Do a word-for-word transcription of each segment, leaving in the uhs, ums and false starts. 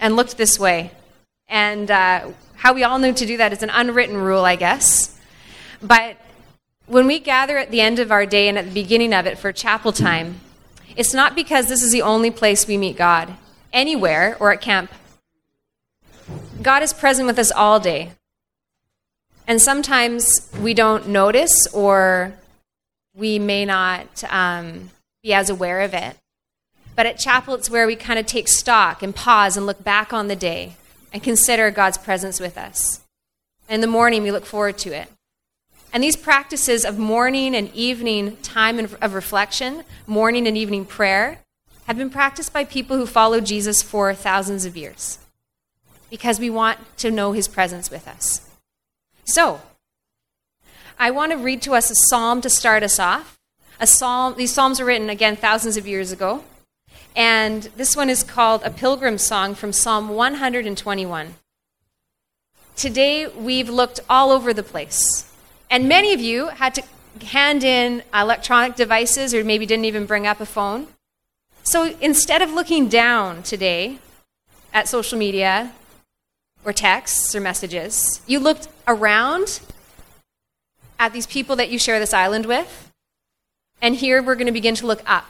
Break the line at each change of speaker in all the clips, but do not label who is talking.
and looked this way. And uh, how we all knew to do that is an unwritten rule, I guess. But when we gather at the end of our day and at the beginning of it for chapel time, it's not because this is the only place we meet God, anywhere or at camp. God is present with us all day. And sometimes we don't notice, or we may not um, be as aware of it. But at chapel, it's where we kind of take stock and pause and look back on the day and consider God's presence with us. In the morning, we look forward to it. And these practices of morning and evening time of reflection, morning and evening prayer, have been practiced by people who follow Jesus for thousands of years, because we want to know his presence with us. So, I want to read to us a psalm to start us off. A psalm. These psalms were written, again, thousands of years ago. And this one is called A Pilgrim's Song from Psalm one hundred twenty-one. Today, we've looked all over the place. And many of you had to hand in electronic devices, or maybe didn't even bring up a phone. So instead of looking down today at social media or texts or messages, you looked around at these people that you share this island with. And here we're going to begin to look up.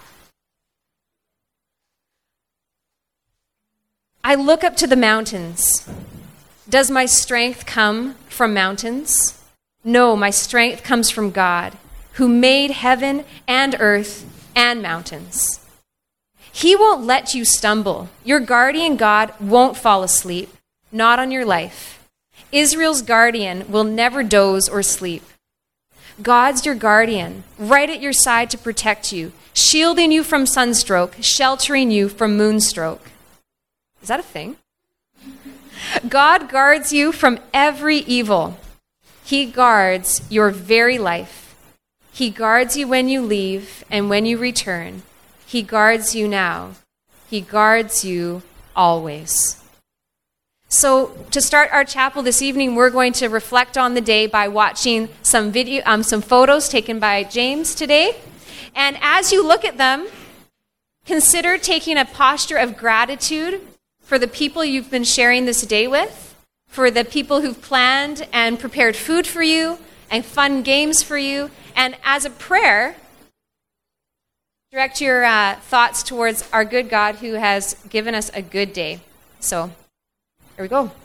I look up to the mountains. Does my strength come from mountains? No, my strength comes from God, who made heaven and earth and mountains. He won't let you stumble. Your guardian God won't fall asleep, not on your life. Israel's guardian will never doze or sleep. God's your guardian, right at your side to protect you, shielding you from sunstroke, sheltering you from moonstroke. Is that a thing? God guards you from every evil. He guards your very life. He guards you when you leave and when you return. He guards you now. He guards you always. So to start our chapel this evening, we're going to reflect on the day by watching some video, um, some photos taken by James today. And as you look at them, consider taking a posture of gratitude for the people you've been sharing this day with, for the people who've planned and prepared food for you and fun games for you. And as a prayer, direct your uh, thoughts towards our good God who has given us a good day. So, here we go.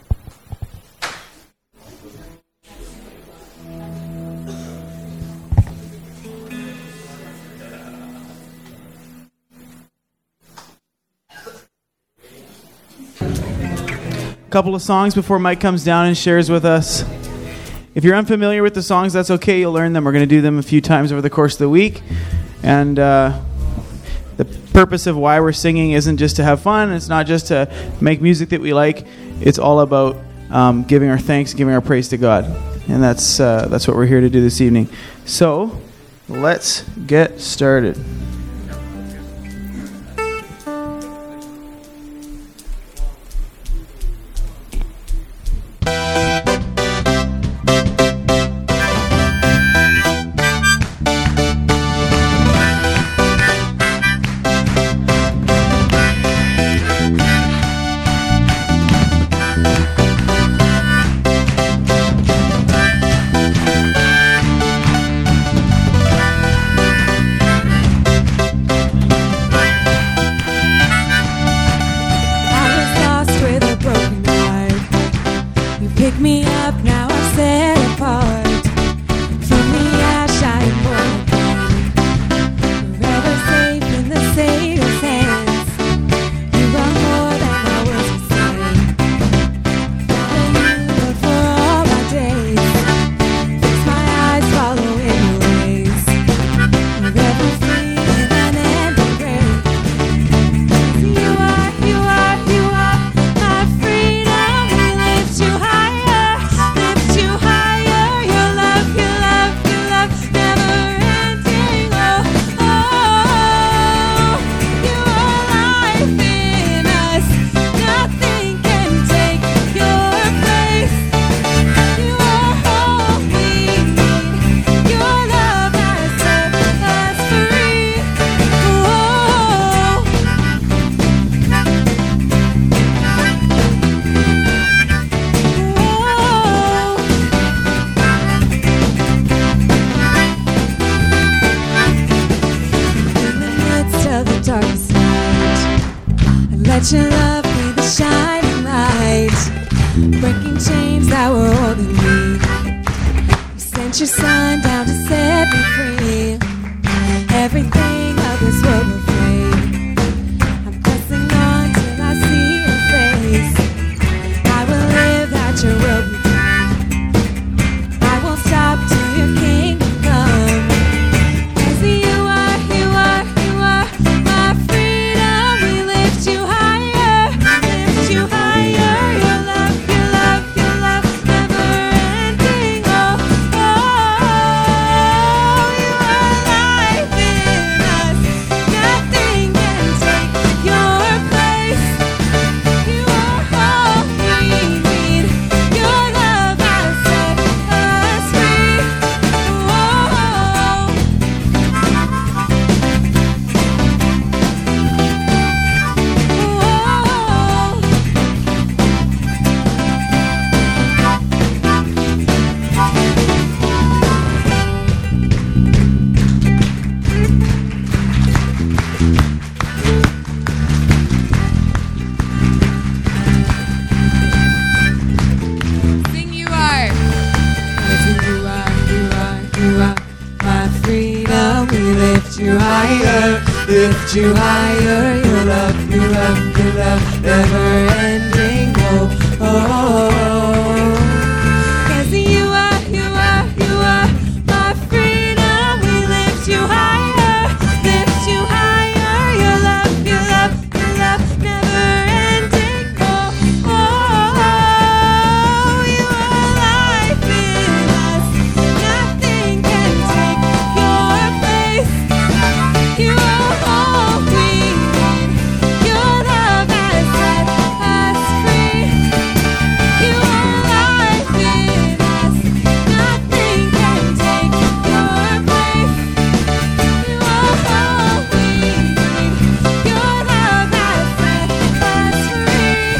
Couple of songs before Mike comes down and shares with us. If you're unfamiliar with the songs, that's okay. You'll learn them. We're going to do them a few times over the course of the week. And uh, the purpose of why we're singing isn't just to have fun. It's not just to make music that we like. It's all about um, giving our thanks, giving our praise to God. And that's uh, that's what we're here to do this evening. So let's get started.
lift you higher. Your love, your love, your love, never ending. Oh, oh, oh. 'Cause you are, you are, you are my freedom. We lift you higher, lift you higher. Your love, your love, your love, never ending. Oh, oh, oh. You are life in us. Nothing can take your place. You are all we need. Your love has set us free. You are life in us. Nothing can take your place. You are all we need. Your love has set us free.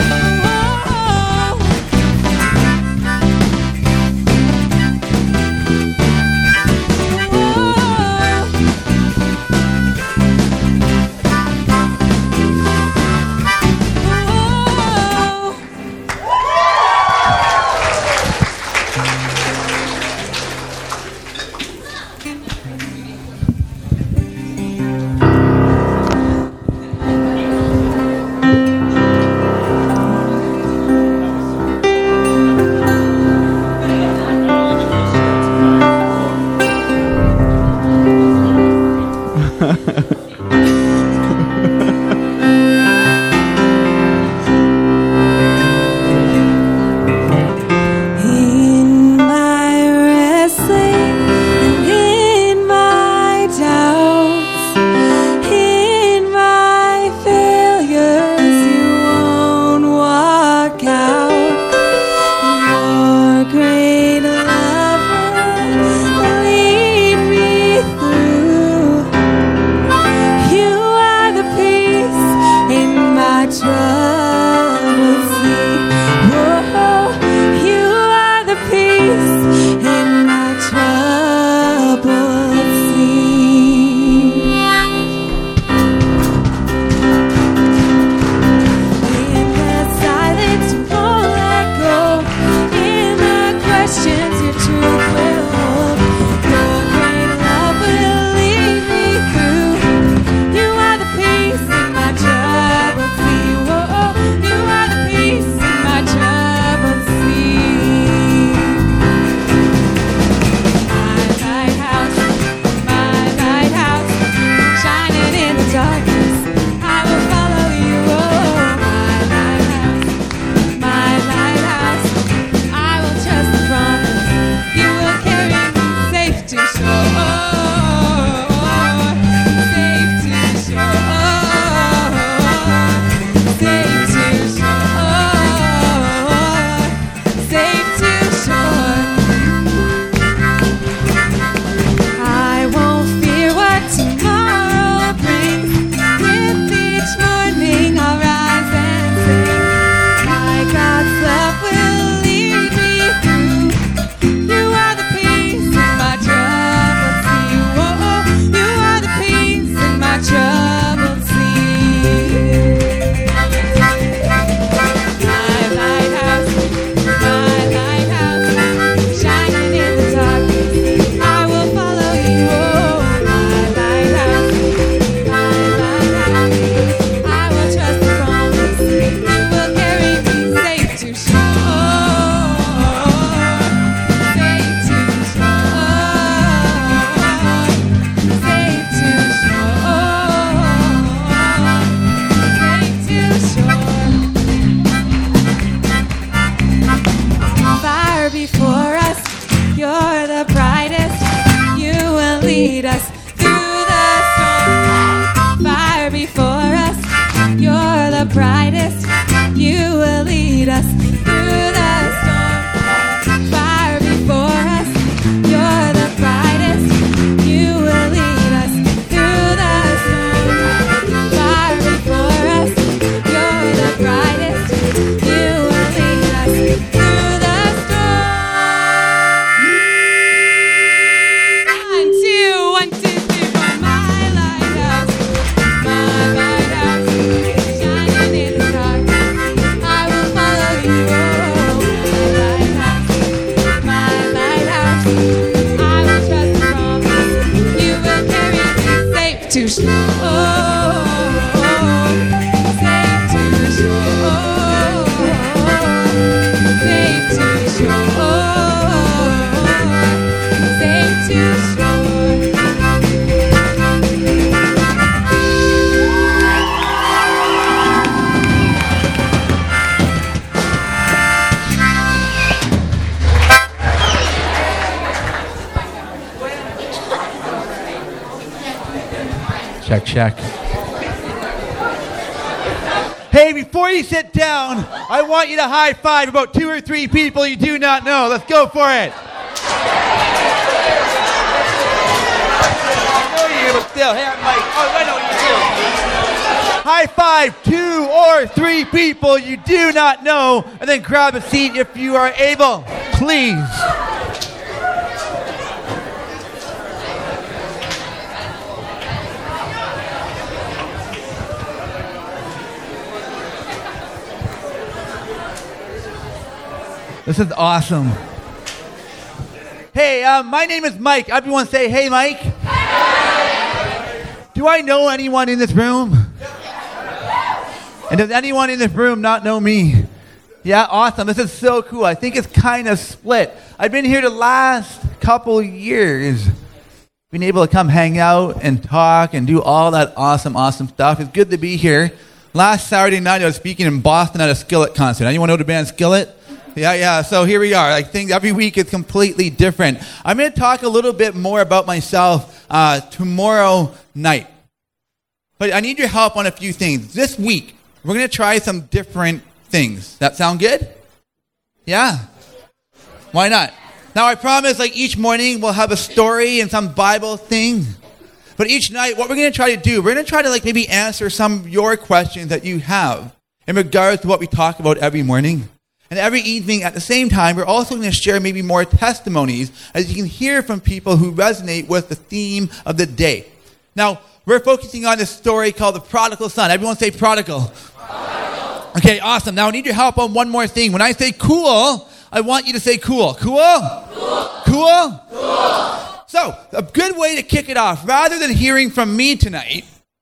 In my wrestling, in my doubts, in my failures, you won't walk out. Your great love will lead me through. You are the peace in my troubled sea. Whoa, you are the peace in my troubled sea. In the silence, you won't let go. In the questions, your truth will hold. Your great love will lead me through. You are the peace in my troubled sea. Whoa, you are the peace in my troubled sea. My lighthouse, my lighthouse, shining in the darkness, I will follow you. Oh, my lighthouse, my lighthouse, I will trust the promise. You will carry me safe to shore, safe to shore, safe to shore, safe to shore. I won't fear what tomorrow brings. With each morning I'll rise and sing. My God's love will lead me through. You are the peace in my troubled sea. Whoa, you are the peace in my troubled sea. My lighthouse, my lighthouse, shining in the darkness, I will follow you. Oh, my lighthouse, my lighthouse, I will trust the promise. You will carry me safe to shore, safe to shore, safe to shore, safe to shore. Fire before us, you're the brightest. You will lead us through the storm. Fire before us, you're the brightest. You will lead us through the storm. Fire before us, you're the brightest. You will lead us through the storm. Fire before us, you're the brightest. You will lead us through the storm. One, two, one, two, three, four. My lighthouse, my lighthouse, shining in the dark. I will follow you.
Check, check. Hey, before you sit down, I want you to high five about two or three people you do not know. Let's go for it. I know you, but still, hey, I'm Mike. Oh, I know you do. High five two or three people you do not know, and then grab a seat if you are able, please. This is awesome. Hey, uh, my name is Mike. Everyone say, hey, Mike. Hey. Do I know anyone in this room? And does anyone in this room not know me? Yeah, awesome. This is so cool. I think it's kind of split. I've been here the last couple years. Been able to come hang out and talk and do all that awesome, awesome stuff. It's good to be here. Last Saturday night, I was speaking in Boston at a Skillet concert. Anyone know the band Skillet? Yeah, yeah. So here we are. I think every week is completely different. I'm going to talk a little bit more about myself uh, tomorrow night. But I need your help on a few things. This week, we're going to try some different things. That sound good? Yeah? Why not? Now, I promise, like, each morning we'll have a story and some Bible thing. But each night, what we're going to try to do, we're going to try to, like, maybe answer some of your questions that you have in regards to what we talk about every morning. And every evening at the same time, we're also going to share maybe more testimonies as you can hear from people who resonate with the theme of the day. Now, we're focusing on this story called the Prodigal Son. Everyone say prodigal. Prodigal. Okay, awesome. Now, I need your help on one more thing. When I say cool, I want you to say cool. Cool? Cool? Cool? Cool. So, a good way to kick it off, rather than hearing from me tonight,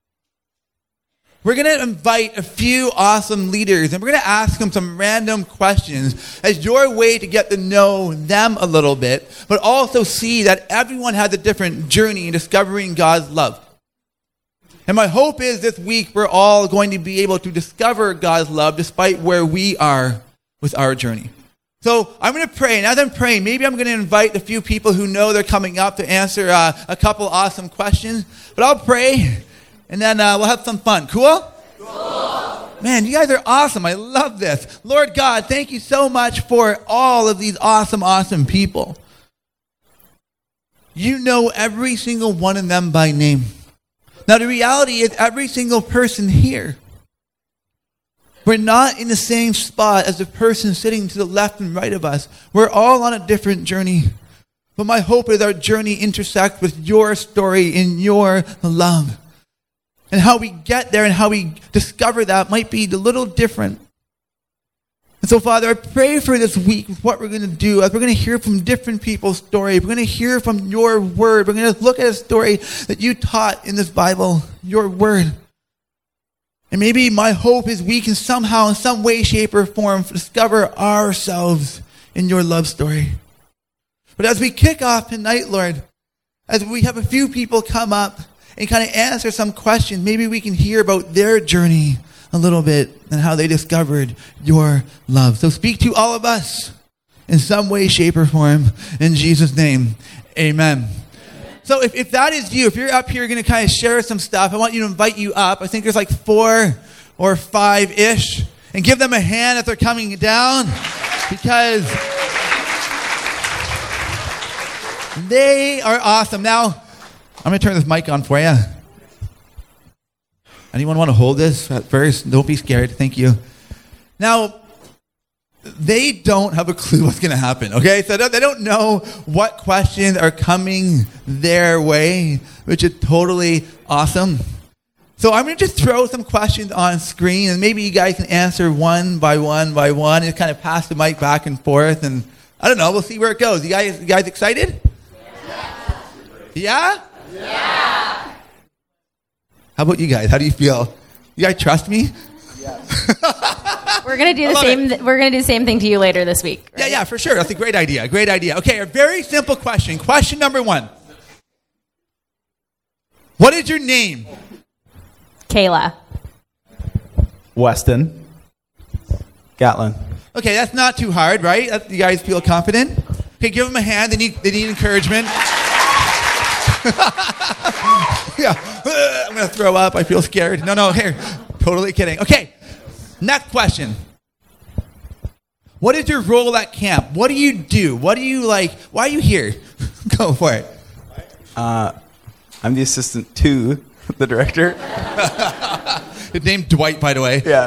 we're going to invite a few awesome leaders, and we're going to ask them some random questions as your way to get to know them a little bit, but also see that everyone has a different journey in discovering God's love. And my hope is this week we're all going to be able to discover God's love despite where we are with our journey. So I'm going to pray, and as I'm praying, maybe I'm going to invite a few people who know they're coming up to answer uh, a couple awesome questions. But I'll pray, and then uh, we'll have some fun. Cool? Cool. Man, you guys are awesome. I love this. Lord God, thank you so much for all of these awesome, awesome people. You know every single one of them by name. Now, the reality is every single person here, we're not in the same spot as the person sitting to the left and right of us. We're all on a different journey. But my hope is our journey intersects with your story in your love. And how we get there and how we discover that might be a little different. And so, Father, I pray for this week what we're going to do. As we're going to hear from different people's story. We're going to hear from your word. We're going to look at a story that you taught in this Bible, your word. And maybe my hope is we can somehow, in some way, shape, or form, discover ourselves in your love story. But as we kick off tonight, Lord, as we have a few people come up and kind of answer some questions, maybe we can hear about their journey a little bit and how they discovered your love. So speak to all of us in some way, shape, or form. In Jesus' name, amen. So if, if that is you, if you're up here going to kind of share some stuff, I want you to invite you up. I think there's like four or five-ish. And give them a hand as they're coming down, because they are awesome. Now, I'm going to turn this mic on for you. Anyone want to hold this at first? Don't be scared. Thank you. Now, they don't have a clue what's going to happen, okay? So they don't know what questions are coming their way, which is totally awesome. So I'm going to just throw some questions on screen, and maybe you guys can answer one by one by one and kind of pass the mic back and forth. And I don't know. We'll see where it goes. You guys, you guys excited? Yeah? Yeah? Yeah. How about you guys? How do you feel? You guys trust me?
Yes. We're gonna do the same. Th- we're gonna do the same thing to you later this week. Right?
Yeah, yeah, for sure. That's a great idea. Great idea. Okay, a very simple question. Question number one. What is your name?
Kayla.
Weston. Gatlin.
Okay, that's not too hard, right? That, you guys feel confident? Okay, give them a hand. They need they need encouragement. Yeah. I'm going to throw up. I feel scared. No, no, here. Totally kidding. Okay, next question. What is your role at camp? What do you do? What do you like? Why are you here? Go for it.
Uh, I'm the assistant to the director.
His name's Dwight, by the way.
Yeah.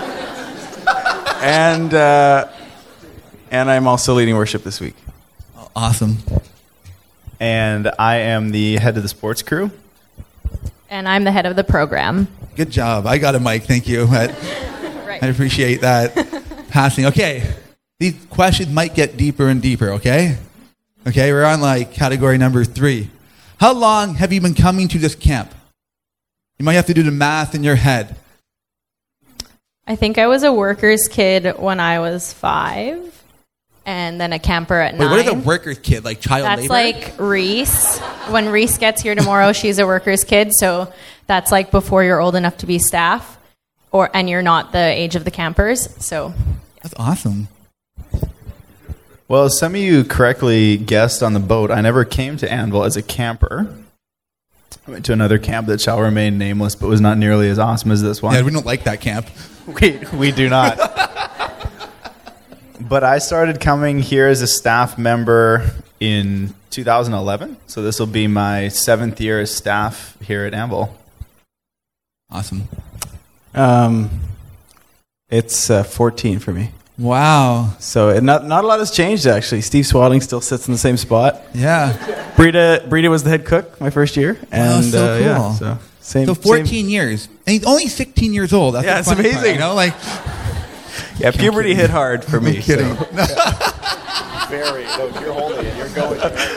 And uh, and I'm also leading worship this week.
Awesome.
And I am the head of the sports crew.
And I'm the head of the program.
Good job. I got a mic. Thank you. I,
Right.
I appreciate that passing. Okay. These questions might get deeper and deeper, okay? Okay, we're on like category number three. How long have you been coming to this camp? You might have to do the math in your head.
I think I was a worker's kid when I was five, and then a camper at
Wait,
nine.
what is a worker's kid? Like child
That's
labor?
like Reese. When Reese gets here tomorrow, she's a worker's kid, so that's like before you're old enough to be staff, or and you're not the age of the campers. So
That's awesome.
Well, some of you correctly guessed on the boat. I never came to Anvil as a camper. I went to another camp that shall remain nameless, but was not nearly as awesome as this one.
Yeah, we don't like that camp.
We we do not. But I started coming here as a staff member in two thousand eleven, so this will be my seventh year as staff here at Anvil.
Awesome.
Um, it's uh, fourteen for me.
Wow.
So it, not not a lot has changed actually. Steve Swadling still sits in the same spot.
Yeah.
Brita Brita was the head cook my first year, and
so
uh, yeah,
cool.
so same.
So fourteen years. And he's only sixteen years old. That's
Yeah,
the
it's
funny part,
amazing.
you know, like
Same, yeah, puberty
kidding.
hit hard for me.
I'm kidding.
so.
Very. No, you're holding it. You're going.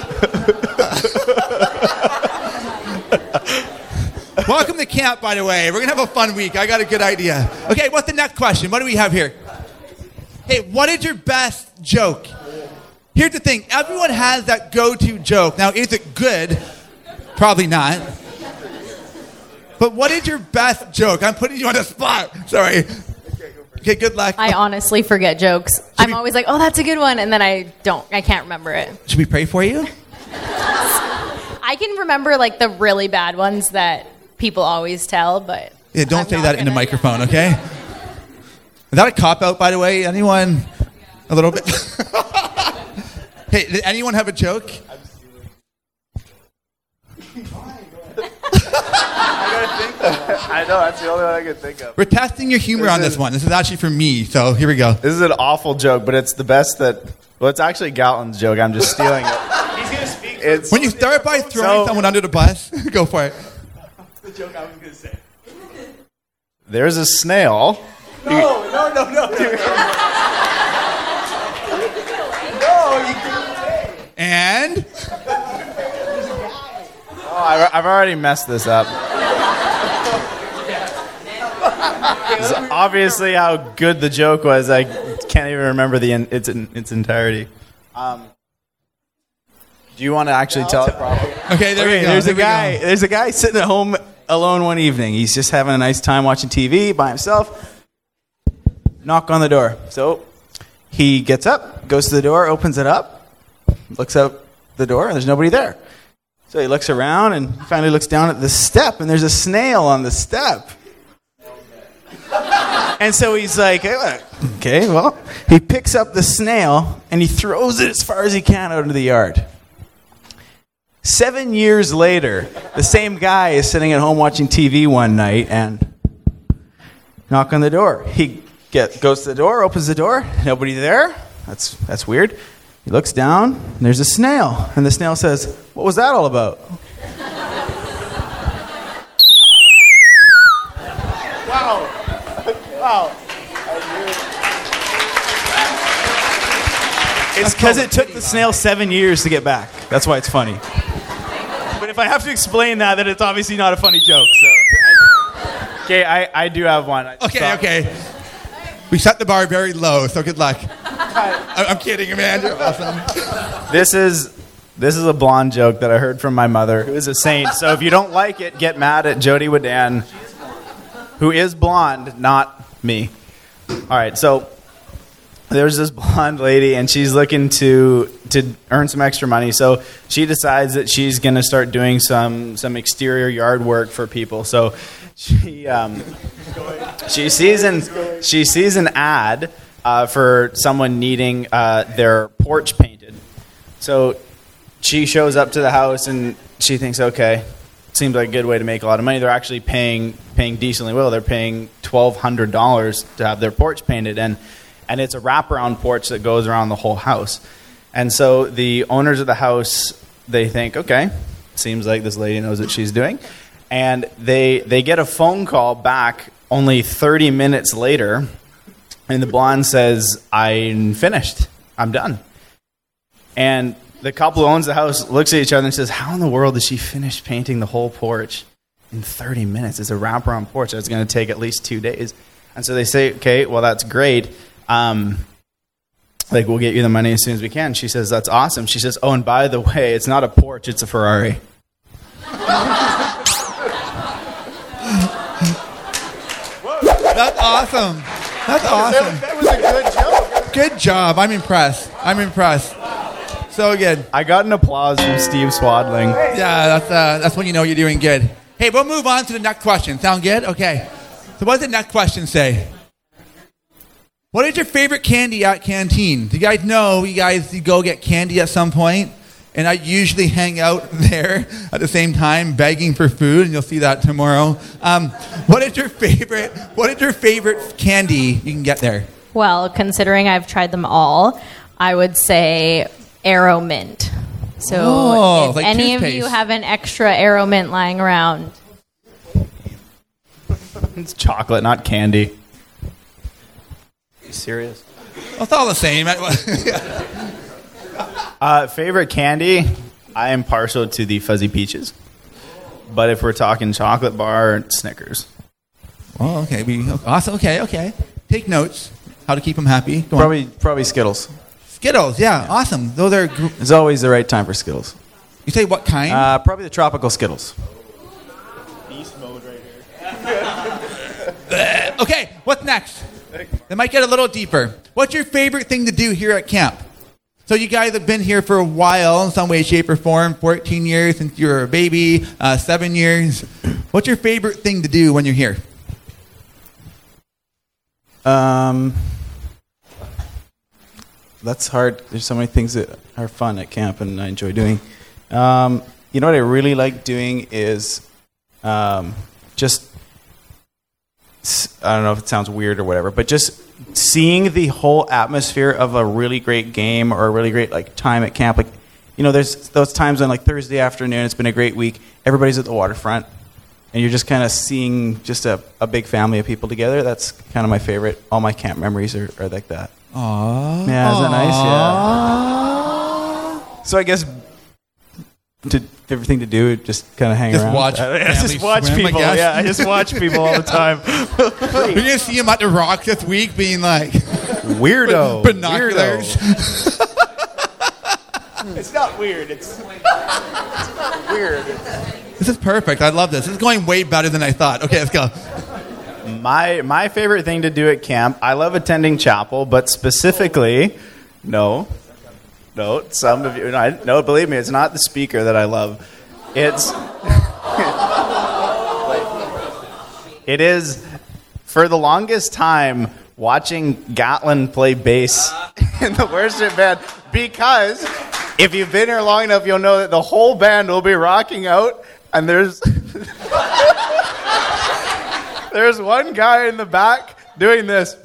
Welcome to camp, by the way. We're going to have a fun week. I got a good idea. Okay, what's the next question? What do we have here? Hey, what is your best joke? Here's the thing. Everyone has that go-to joke. Now, is it good? Probably not. But what is your best joke? I'm putting you on the spot. Sorry. Okay, good luck.
I honestly forget jokes. I'm
we-
always like, oh, that's a good one, and then I don't. I can't remember it.
Should we pray for you?
I can remember like the really bad ones that people always tell, but
Yeah, don't
I'm
say
not
that in the
gonna-
microphone, okay? Is that a cop-out, by the way? Anyone? A little bit? Hey, did anyone have a joke?
I know, that's the only one I can think of.
We're testing your humor on this one. This is actually for me, so here we go.
This is an awful joke, but it's the best that... Well, it's actually Galton's joke. I'm just stealing it. He's going to speak. It's,
When you start by throwing
So-
someone under the bus, go for it.
The joke I was going to say.
there's a snail.
No, no, no, no, no.
And
Oh, I've, I've already messed this up. This is obviously how good the joke was. I can't even remember the in, its in, its entirety. Um, do you want to actually tell it properly?
okay, there
Okay,
we go.
there's
there
a
we go.
guy. There's a guy sitting at home alone one evening. He's just having a nice time watching T V by himself. Knock on the door. So he gets up, goes to the door, opens it up, looks out the door, and there's nobody there. So he looks around and finally looks down at the step, and there's a snail on the step. And so he's like, hey, look, okay, well, he picks up the snail and he throws it as far as he can out into the yard. Seven years later, the same guy is sitting at home watching T V one night and knock on the door. He get, goes to the door, opens the door, nobody there. That's that's weird. He looks down, and there's a snail. And the snail says, what was that all about? It's because it took the snail seven years to get back. That's why it's funny. But if I have to explain that, then it's obviously not a funny joke. So,
Okay, I, I do have one. I
Okay,
saw-
okay. We set the bar very low, so good luck. I- I'm kidding, man. You're awesome.
This is this is a blonde joke that I heard from my mother, who is a saint. So if you don't like it, get mad at Jody Wadan, who is blonde, not me. All right, so
there's this blonde lady, and she's looking to to earn some extra money. So she decides that she's going to start doing some some exterior yard work for people. So she um, she sees an she sees an ad uh, for someone needing uh, their porch painted. So she shows up to the house, and she thinks, okay, seems like a good way to make a lot of money. They're actually paying paying decently well. They're paying twelve hundred dollars to have their porch painted, and and it's a wraparound porch that goes around the whole house. And so the owners of the house, they think, okay, seems like this lady knows what she's doing. And they they get a phone call back only thirty minutes later, and the blonde says, I'm finished. I'm done. And the couple who owns the house looks at each other and says, how in the world did she finish painting the whole porch in thirty minutes? It's a wraparound porch. That's going to take at least two days. And so they say, okay, well, that's great. Um, like, we'll get you the money as soon as we can. She says, that's awesome. She says, oh, and by the way, it's not a porch, it's a Ferrari.
That's awesome. That's awesome.
That was a good joke.
Good job. I'm impressed. I'm impressed. So good.
I got an applause from Steve Swadling.
Yeah, that's uh, that's when you know you're doing good. Hey, we'll move on to the next question. Sound good? Okay. So what does the next question say? What is your favorite candy at Canteen? Do you guys know you guys you go get candy at some point? And I usually hang out there at the same time begging for food, and you'll see that tomorrow. Um, what is your favorite what is your favorite candy you can get there?
Well, considering I've tried them all, I would say Aero Mint. So
Oh,
if
like
any of
toothpaste.
you have an extra Aero Mint lying around,
It's chocolate, not candy. Are you serious?
Well, it's all the same.
Uh, favorite candy? I am partial to the Fuzzy Peaches. But if we're talking chocolate bar, Snickers.
Oh, okay. We, awesome. Okay, okay. Take notes. How to keep them happy. Go on.
Probably, probably Skittles.
Skittles. Yeah, awesome. Those are. Gr-
It's always the right time for Skittles.
you say what kind?
Uh, probably the tropical Skittles.
Beast mode right here.
Okay, what's next? They might get a little deeper. What's your favorite thing to do here at camp? So you guys have been here for a while in some way, shape, or form. fourteen years since you were a baby, uh, seven years. What's your favorite thing to do when you're here?
Um, that's hard. There's so many things that are fun at camp and I enjoy doing. Um, you know what I really like doing is um, just, I don't know if it sounds weird or whatever, but just seeing the whole atmosphere of a really great game or a really great like time at camp. Like, you know, there's those times on like Thursday afternoon, it's been a great week, everybody's at the waterfront, and you're just kind of seeing just a, a big family of people together. That's kind of my favorite. All my camp memories are, are like that.
Aww.
Yeah, isn't that nice? Yeah. So I guess to everything to do, just kind of hang
Just
around.
watch
Uh,
families
just watch
swim, I
people.
guess.
Yeah, I just watch people all the time.
You're going to see him at the Rock this week being like...
Weirdo.
with binoculars.
It's not weird. It's weird.
This is perfect. I love this. This is going way better than I thought. Okay, let's go.
My my favorite thing to do at camp, I love attending chapel, but specifically, no, no, some of you, no, I- no, believe me, it's not the speaker that I love. It's, it is, for the longest time, watching Gatlin play bass in the worship band, because if you've been here long enough, you'll know that the whole band will be rocking out, and there's... There's one guy in the back doing this.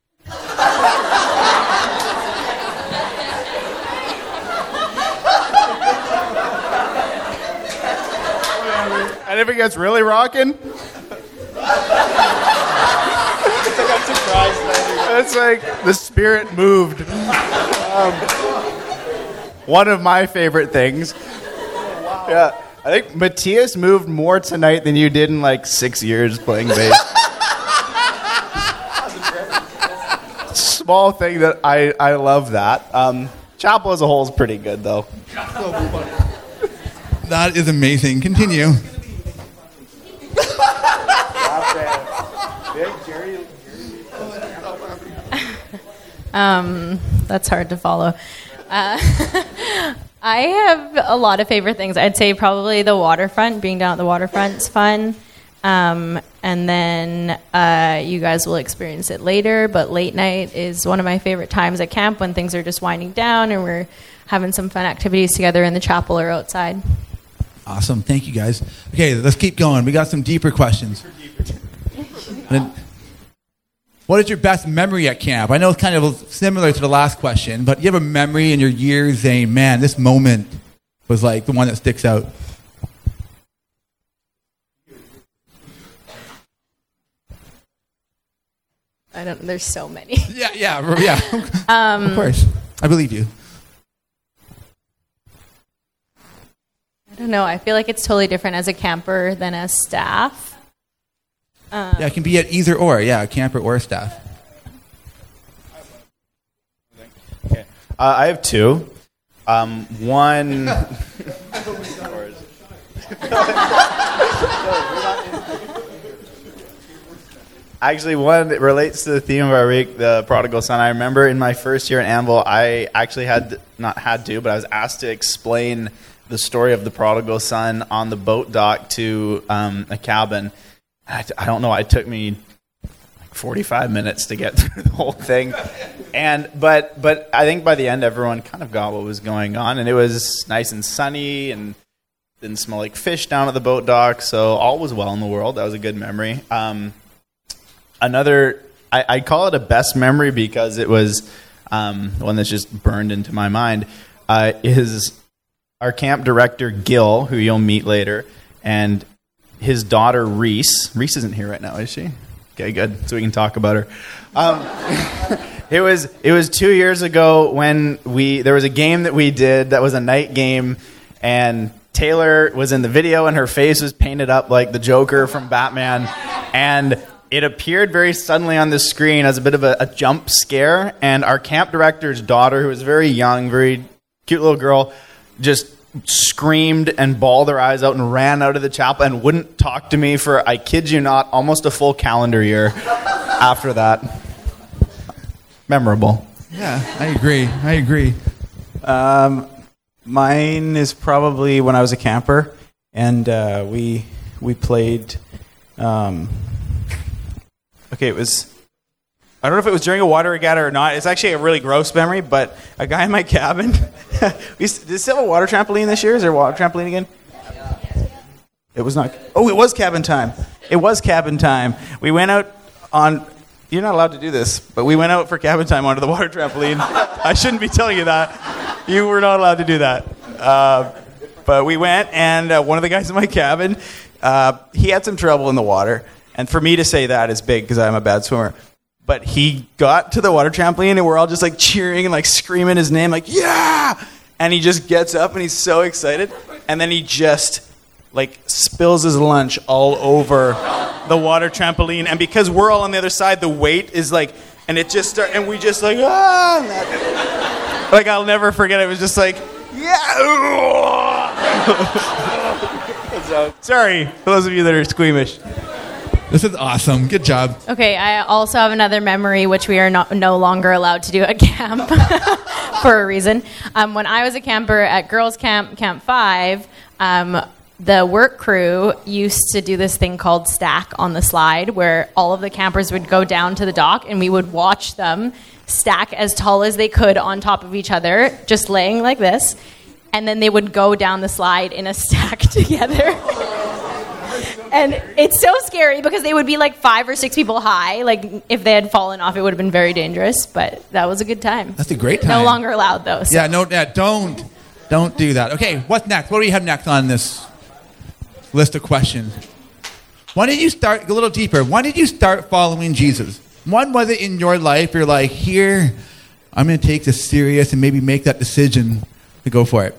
And if it gets really rocking, it's like the spirit moved. Um, one of my favorite things. Yeah. I think Matthias moved more tonight than you did in like six years playing bass. Small thing that I, I love that. Um, chapel as a whole is pretty good though.
That is amazing. Continue.
Um, that's hard to follow. Uh, I have a lot of favorite things. I'd say probably the waterfront. Being down at the waterfront's fun. Um, and then uh, you guys will experience it later, but late night is one of my favorite times at camp when things are just winding down and we're having some fun activities together in the chapel or outside.
Awesome. Thank you, guys. Okay, let's keep going. We got some deeper questions. Then, what is your best memory at camp? I know it's kind of similar to the last question, but you have a memory in your years saying, man, this moment was like the one that sticks out.
I don't. There's so many.
Yeah, yeah, yeah.
Um,
of course, I believe you.
I don't know. I feel like it's totally different as a camper than as staff. Um,
Yeah, it can be at either or. Yeah, camper or staff.
Okay. Uh, I have two. Um, one. Actually, one that relates to the theme of our week, the prodigal son. I remember in my first year at Anvil, I actually had, not had to, but I was asked to explain the story of the prodigal son on the boat dock to um, a cabin. I, I don't know, it took me like forty-five minutes to get through the whole thing. And but but I think by the end, everyone kind of got what was going on. And it was nice and sunny and didn't smell like fish down at the boat dock. So all was well in the world. That was a good memory. Um, Another, I, I call it a best memory because it was um, one that's just burned into my mind, uh, is our camp director, Gil, who you'll meet later, and his daughter, Reese. Reese isn't here right now, is she? Okay, good. So we can talk about her. Um, it was it was two years ago when we there was a game that we did that was a night game, and Taylor was in the video, and her face was painted up like the Joker from Batman, and it appeared very suddenly on the screen as a bit of a, a jump scare, and our camp director's daughter, who was very young, very cute little girl, just screamed and bawled her eyes out and ran out of the chapel and wouldn't talk to me for, I kid you not, almost a full calendar year after that. Memorable.
Yeah, I agree. I agree.
Um, mine is probably when I was a camper, and uh, we we played. Um, okay, it was. I don't know if it was during a water regatta or not. It's actually a really gross memory, but a guy in my cabin. we used to, did it still have a water trampoline this year? Is there a water trampoline again? It was not. Oh, it was cabin time. It was cabin time. We went out on. You're not allowed to do this, but we went out for cabin time onto the water trampoline. I shouldn't be telling you that. You were not allowed to do that. Uh, but we went, and uh, one of the guys in my cabin, uh, he had some trouble in the water. And for me to say that is big because I'm a bad swimmer. But he got to the water trampoline, and we're all just like cheering and like screaming his name, like, yeah! And he just gets up, and he's so excited. And then he just like spills his lunch all over the water trampoline. And because we're all on the other side, the weight is like, and it just start, and we just like, ah! That, like, I'll never forget it. It was just like, yeah! Sorry, for those of you that are squeamish.
This is awesome. Good job.
Okay, I also have another memory which we are not, no longer allowed to do at camp for a reason. Um, when I was a camper at girls' camp, Camp five, um, the work crew used to do this thing called stack on the slide, where all of the campers would go down to the dock and we would watch them stack as tall as they could on top of each other, just laying like this, and then they would go down the slide in a stack together. And it's so scary because they would be like five or six people high. Like if they had fallen off, it would have been very dangerous. But that was a good time.
That's a great time.
No longer allowed though. So.
Yeah, no, yeah, don't, don't do that. Okay, what's next? What do we have next on this list of questions? Why did you start a little deeper? Why did you start following Jesus? When was it in your life you're like, here, I'm going to take this serious and maybe make that decision to go for it?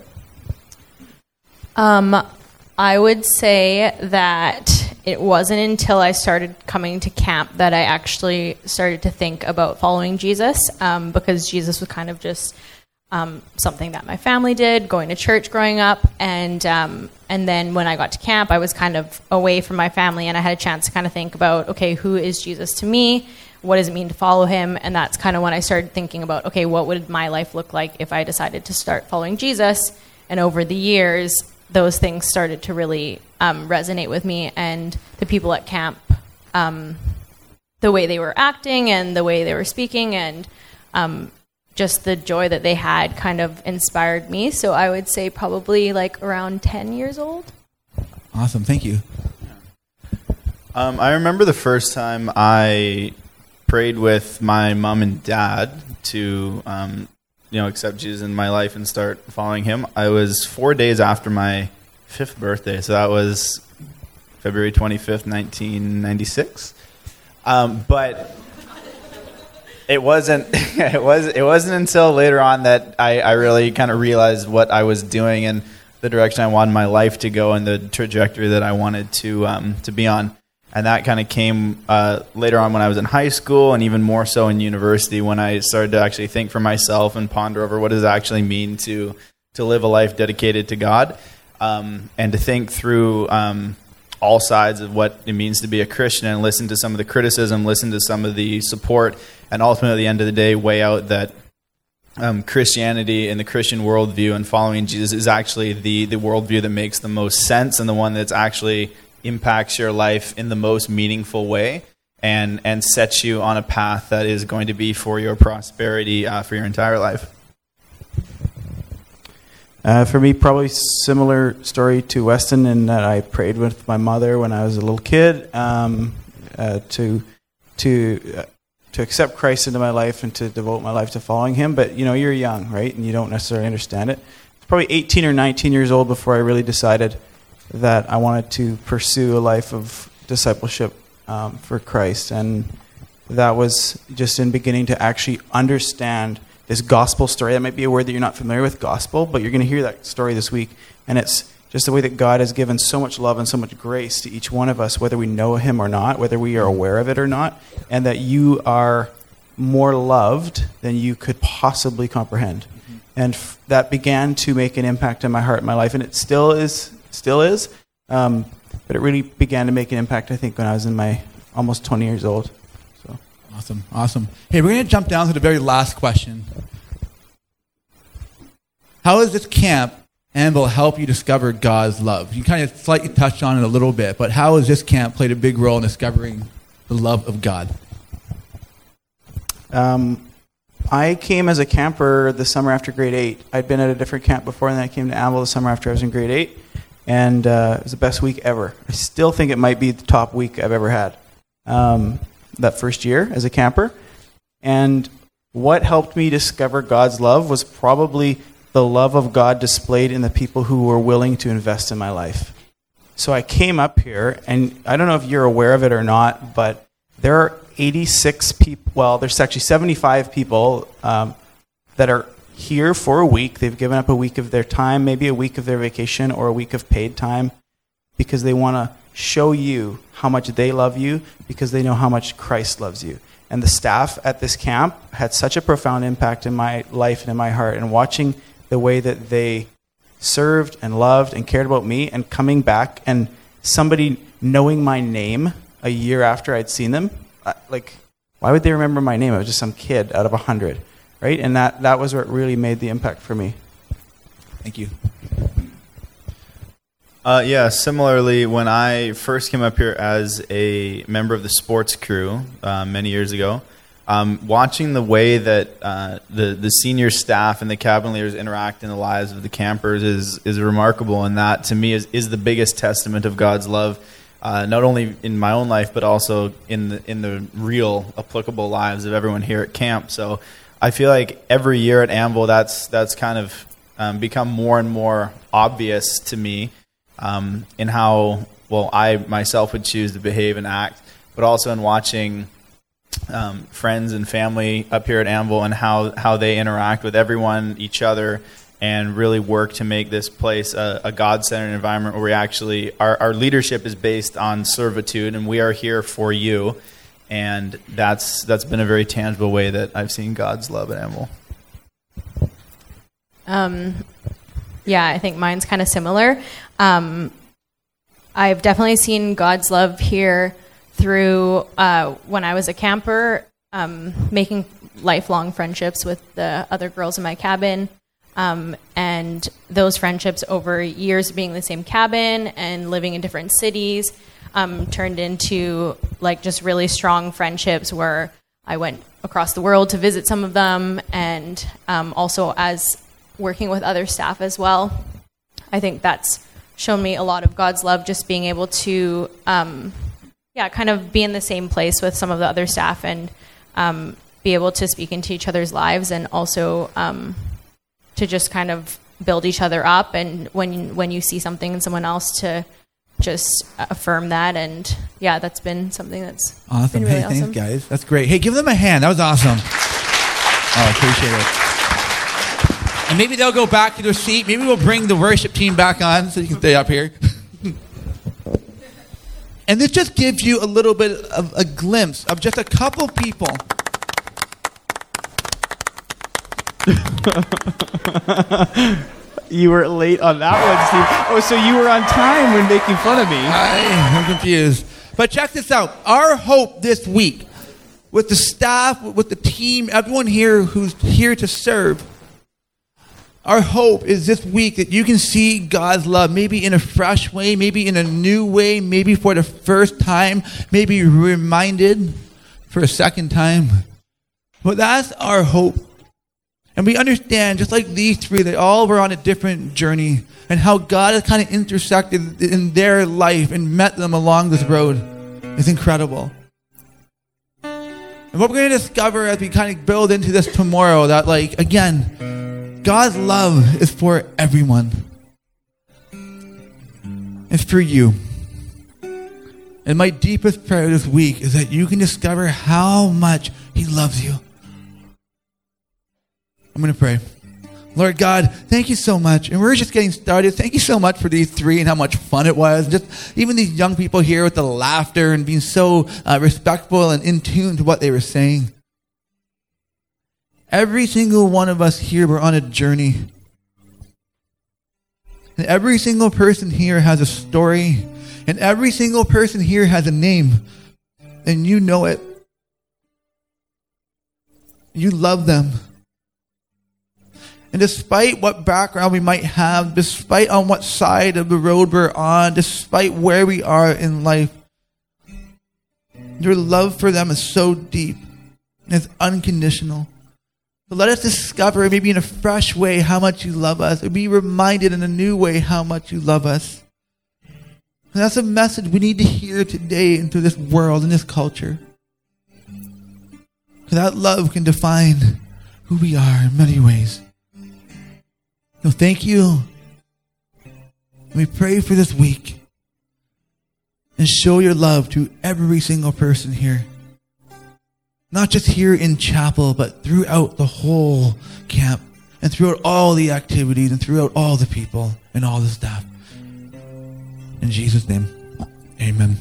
Um. I would say that it wasn't until I started coming to camp that I actually started to think about following Jesus, um, because Jesus was kind of just um, something that my family did, going to church growing up, and um, and then when I got to camp, I was kind of away from my family, and I had a chance to kind of think about, okay, who is Jesus to me? what does it mean to follow him? And that's kind of when I started thinking about, okay, what would my life look like if I decided to start following Jesus? And over the years, those things started to really um, resonate with me, and the people at camp, um, the way they were acting and the way they were speaking, and um, just the joy that they had kind of inspired me. So I would say probably like around ten years old.
Awesome. Thank you.
Um, I remember the first time I prayed with my mom and dad to, um, you know, accept Jesus in my life and start following him. I was four days after my fifth birthday, so that was February twenty-fifth, nineteen ninety-six. Um, but it wasn't. It was. It wasn't until later on that I, I really kind of realized what I was doing and the direction I wanted my life to go and the trajectory that I wanted to um, to be on. And that kind of came uh, later on when I was in high school, and even more so in university, when I started to actually think for myself and ponder over what does it actually mean to to live a life dedicated to God, um, and to think through um, all sides of what it means to be a Christian, and listen to some of the criticism, listen to some of the support, and ultimately at the end of the day, weigh out that um, Christianity and the Christian worldview and following Jesus is actually the the worldview that makes the most sense and the one that's actually impacts your life in the most meaningful way, and and sets you on a path that is going to be for your prosperity uh, for your entire life.
Uh, for me, probably similar story to Weston in that I prayed with my mother when I was a little kid um, uh, to to uh, to accept Christ into my life and to devote my life to following him. But you know, you're young, right, and you don't necessarily understand it. It's probably eighteen or nineteen years old before I really decided that I wanted to pursue a life of discipleship um, for Christ. And that was just in beginning to actually understand this gospel story. That might be a word that you're not familiar with, gospel, but you're going to hear that story this week. And it's just the way that God has given so much love and so much grace to each one of us, whether we know him or not, whether we are aware of it or not, and that you are more loved than you could possibly comprehend. Mm-hmm. And f- that began to make an impact in my heart and my life, and it still is Still is, um, but it really began to make an impact, I think, when I was in my almost twenty years old. So
Awesome, awesome. Hey, we're going to jump down to the very last question. How does this camp, Anvil, help you discover God's love? You kind of slightly touched on it a little bit, but how has this camp played a big role in discovering the love of God? Um,
I came as a camper the summer after grade eight. I'd been at a different camp before, and then I came to Anvil the summer after I was in grade eight. And uh, it was the best week ever. I still think it might be the top week I've ever had um, that first year as a camper. And what helped me discover God's love was probably the love of God displayed in the people who were willing to invest in my life. So I came up here, and I don't know if you're aware of it or not, but there are eighty-six people, well, there's actually seventy-five people um, that are here for a week. They've given up a week of their time, maybe a week of their vacation or a week of paid time, because they want to show you how much they love you, because they know how much Christ loves you. And the staff at this camp had such a profound impact in my life and in my heart, and watching the way that they served and loved and cared about me, and coming back and somebody knowing my name a year after I'd seen them, like, why would they remember my name? I was just some kid out of a hundred. Right? And that, that was what really made the impact for me.
Thank you.
Uh, yeah, similarly, when I first came up here as a member of the sports crew uh, many years ago, um, watching the way that uh, the, the senior staff and the cabin leaders interact in the lives of the campers is, is remarkable. And that, to me, is, is the biggest testament of God's love, uh, not only in my own life, but also in the, in the real, applicable lives of everyone here at camp. So I feel like every year at Anvil, that's that's kind of um, become more and more obvious to me um, in how, well, I myself would choose to behave and act, but also in watching um, friends and family up here at Anvil and how, how they interact with everyone, each other, and really work to make this place a, a God-centered environment where we actually, our, our leadership is based on servitude, and we are here for you. And that's that's been a very tangible way that I've seen God's love at Anvil.
Um, yeah, I think mine's kind of similar. Um, I've definitely seen God's love here through uh, when I was a camper. um, making lifelong friendships with the other girls in my cabin. Um, and those friendships over years of being in the same cabin and living in different cities um, turned into like just really strong friendships where I went across the world to visit some of them, and um, also as working with other staff as well. I think that's shown me a lot of God's love, just being able to, um, yeah, kind of be in the same place with some of the other staff and um, be able to speak into each other's lives, and also um, to just kind of build each other up. And when you, when you see something in someone else, to just affirm that. And yeah, that's been something that's
awesome.
been really
Hey, thanks,
awesome.
guys. That's great. Hey, give them a hand. That was awesome. Oh, I appreciate it. And maybe they'll go back to their seat. Maybe we'll bring the worship team back on so you can stay up here. And this just gives you a little bit of a glimpse of just a couple people.
You were late on that one, Steve. Oh, so you were on time when making fun of me.
I, I'm confused. But check this out. Our hope this week, with the staff, with the team, everyone here who's here to serve, our hope is this week that you can see God's love, maybe in a fresh way, maybe in a new way, maybe for the first time, maybe reminded for a second time. But that's our hope. And we understand, just like these three, they all were on a different journey, and how God has kind of intersected in their life and met them along this road is incredible. And what we're going to discover as we kind of build into this tomorrow, that, like, again, God's love is for everyone. It's for you. And my deepest prayer this week is that you can discover how much He loves you. I'm going to pray. Lord God, thank you so much. And we're just getting started. Thank you so much for these three and how much fun it was. Just even these young people here with the laughter and being so uh, respectful and in tune to what they were saying. Every single one of us here, we're on a journey. And every single person here has a story. And every single person here has a name. And you know it. You love them. And despite what background we might have, despite on what side of the road we're on, despite where we are in life, your love for them is so deep and it's unconditional. So let us discover, maybe in a fresh way, how much you love us, or be reminded in a new way how much you love us. And that's a message we need to hear today into this world and this culture. Because that love can define who we are in many ways. So thank you. And we pray for this week. And show your love to every single person here. Not just here in chapel, but throughout the whole camp. And throughout all the activities and throughout all the people and all the staff. In Jesus' name, amen.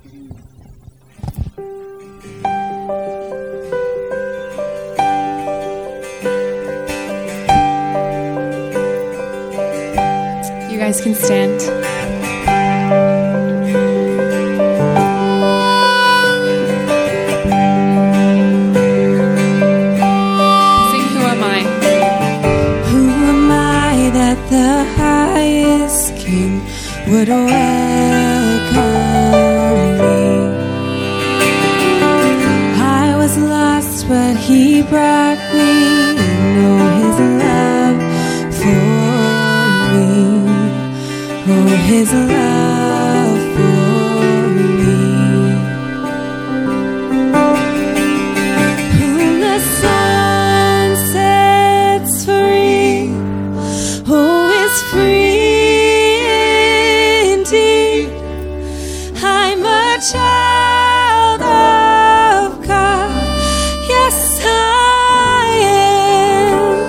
You guys can stand. Sing Who Am I?
Who am I that the highest King would welcome me? I was lost, but He brought me. Know His love for me. Oh, His love for me. Whom the sun sets free, who is free indeed. I'm a child of God. Yes, I am.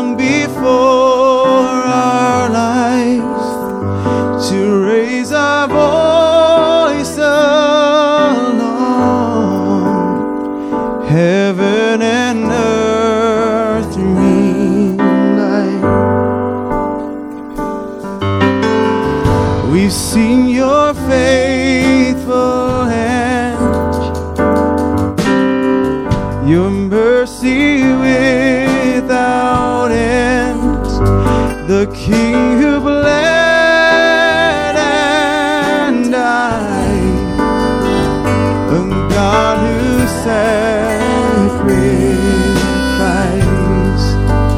long before our lives to raise our voice along. Heaven and earth moonlight. We've seen your faithful hand, your mercy without end, the King who bled and died, a God who sacrificed,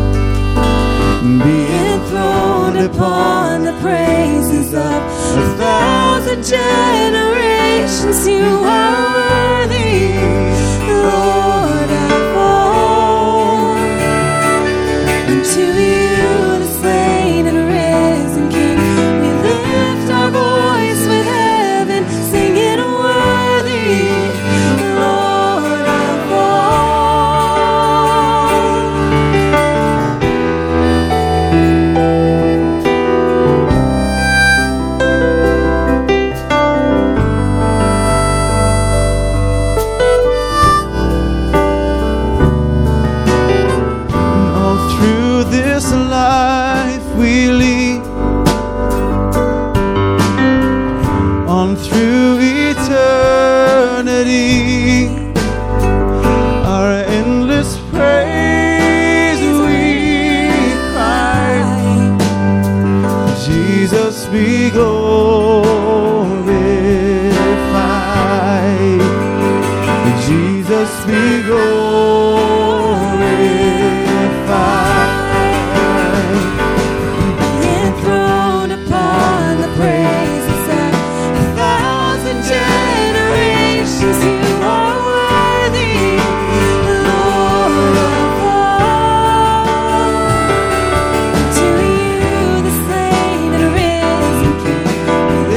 be enthroned upon the praises of a thousand generations. You are worthy, Lord of all. And to you, the slain and risen King, we lift our voice with heaven, singing worthy, Lord of all. All through this life we lead, on through eternity, our endless praise we cry. Jesus be glorified. Jesus be glorified. Enthroned upon the praises of a thousand generations, you are worthy, Lord of all. To you, the slain and risen King, we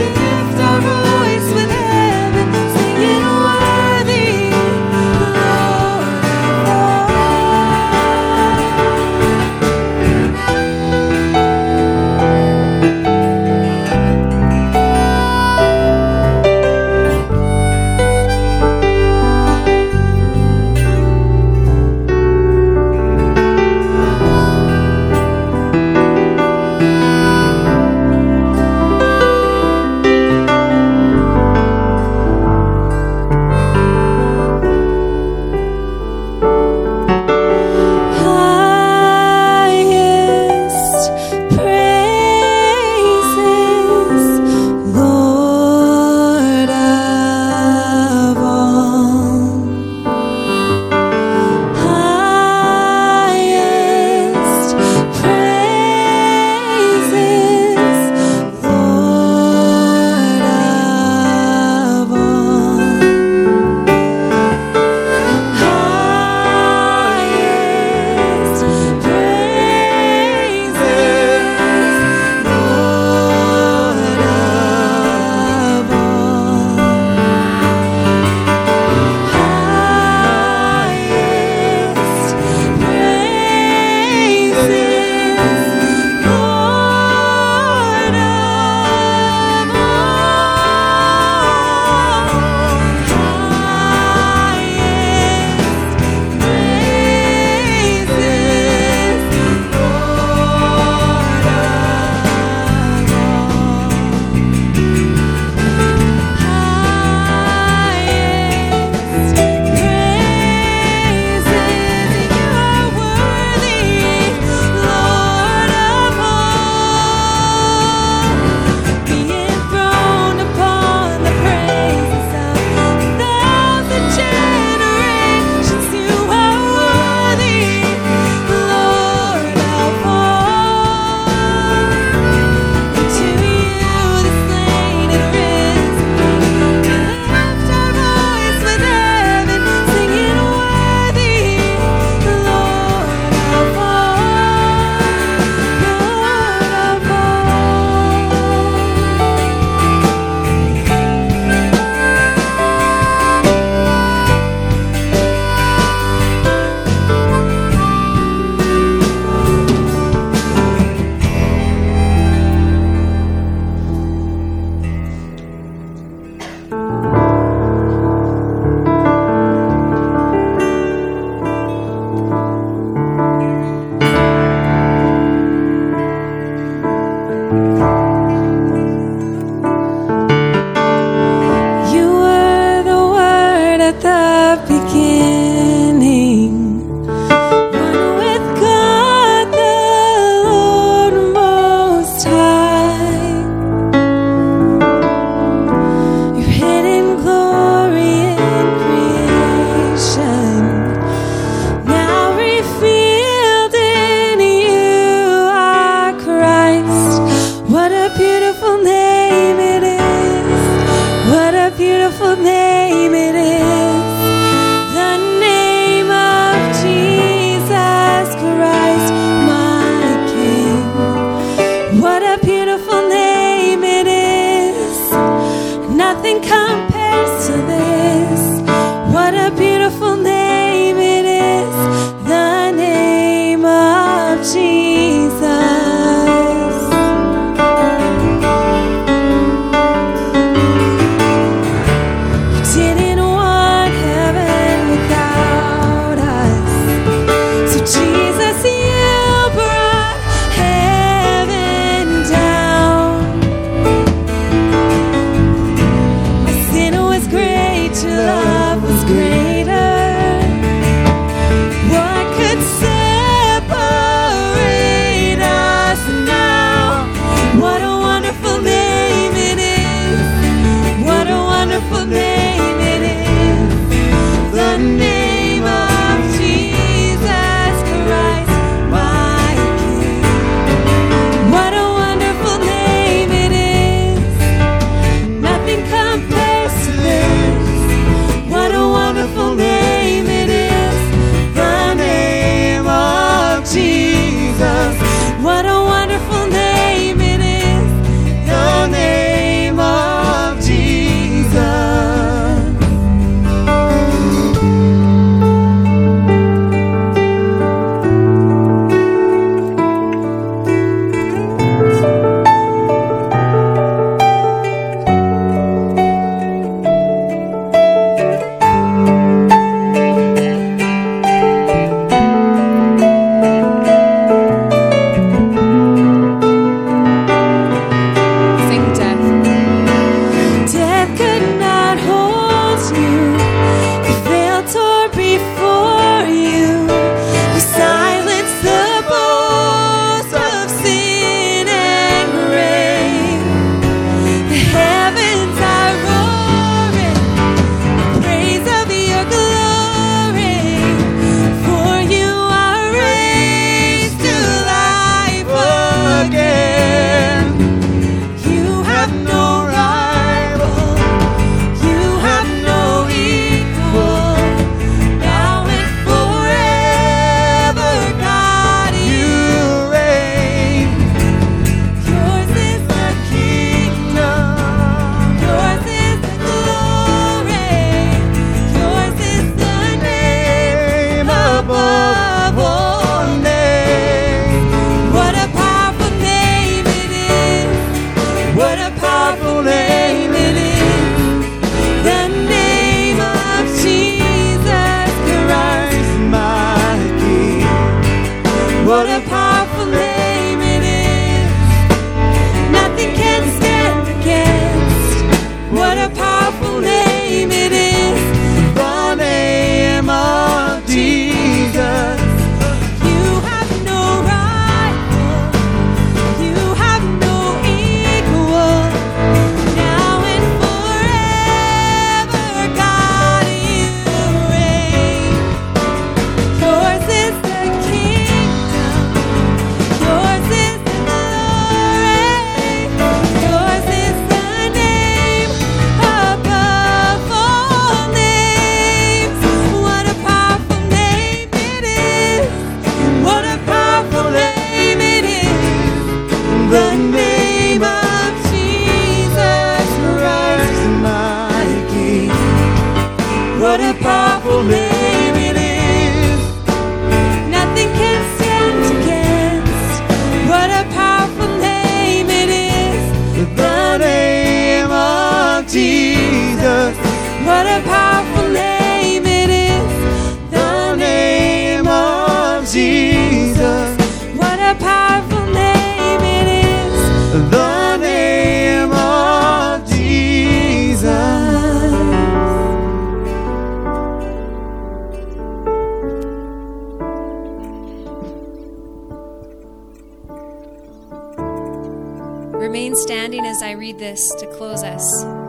Remain standing as I read this to close us.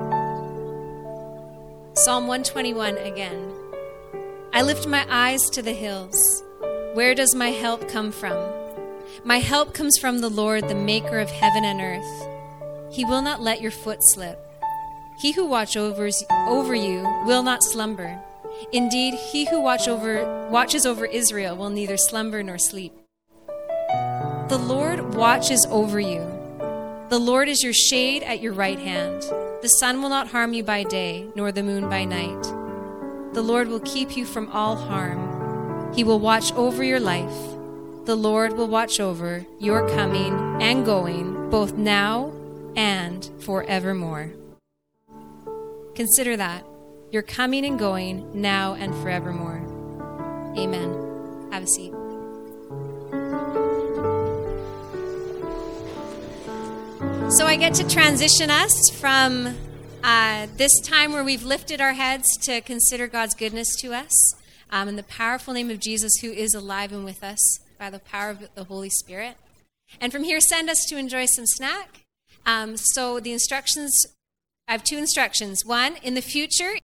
Psalm one twenty-one again. I lift my eyes to the hills. Where does my help come from? My help comes from the Lord, the maker of heaven and earth. He will not let your foot slip. He who watch over, over you will not slumber. Indeed, he who watch over, watches over Israel will neither slumber nor sleep. The Lord watches over you. The Lord is your shade at your right hand. The sun will not harm you by day, nor the moon by night. The Lord will keep you from all harm. He will watch over your life. the Lord will watch over your coming and going, both now and forevermore. Consider that. Your coming and going now and forevermore. Amen. Have a seat. So I get to transition us from uh, this time where we've lifted our heads to consider God's goodness to us um, in the powerful name of Jesus, who is alive and with us by the power of the Holy Spirit. And from here, send us to enjoy some snack. Um, so the instructions, I have two instructions. One, in the future,